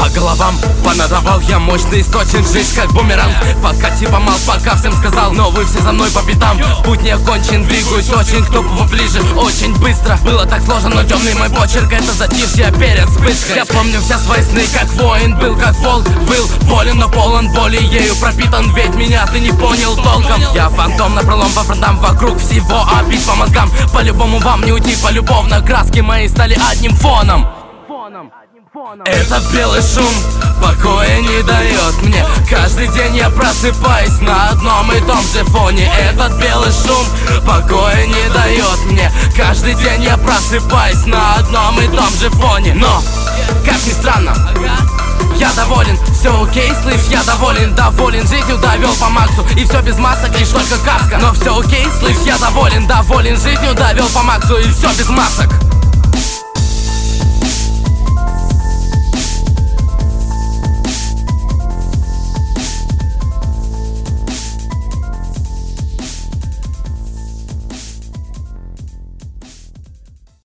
по головам. Понадавал я мощный источник, жизнь как бумеранг. Пока типа мал, пока всем сказал, но вы все за мной по пятам. Путь не окончен, двигаюсь очень к топу ближе, очень быстро. Было так сложно, но темный мой почерк — это затишье перед вспышкой. Я помню все свои сны как воин, был как волк, был волен, но полон боли, ею пропитан, ведь меня ты не понял толком. Я фантом напролом по фронтам, вокруг всего обид по мозгам. По-любому вам не уйти, полюбовно краски мои стали одним фоном. Этот белый шум покоя не дает мне. Каждый день я просыпаюсь на одном и том же фоне. Этот белый шум покоя не дает мне. Каждый день я просыпаюсь на одном и том же фоне. Но, как ни странно, я доволен, все окей, слышь, я доволен. Доволен жизнью, довел по максу, и все без масок, лишь только каска. Но все окей, слышь, я доволен жизнью, довел по максу, и все без масок.